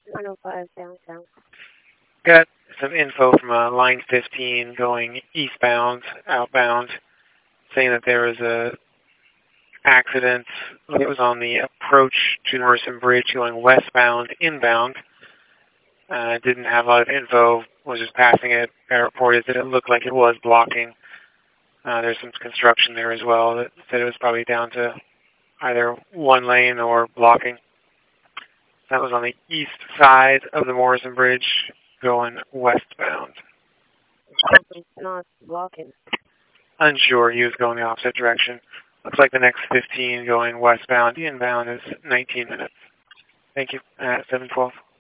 105 downtown. Got some info from line 15 going eastbound, outbound, saying that there was a accident. It was on the approach to Morrison Bridge going westbound, inbound. Didn't have a lot of info, was just passing it. I reported that it looked like it was blocking. There's some construction there as well that said it was probably down to either one lane or blocking. That was on the east side of the Morrison Bridge going westbound. It's not blocking. Unsure, he was going the opposite direction. Looks like the next 15 going westbound, inbound is 19 minutes. Thank you. 712.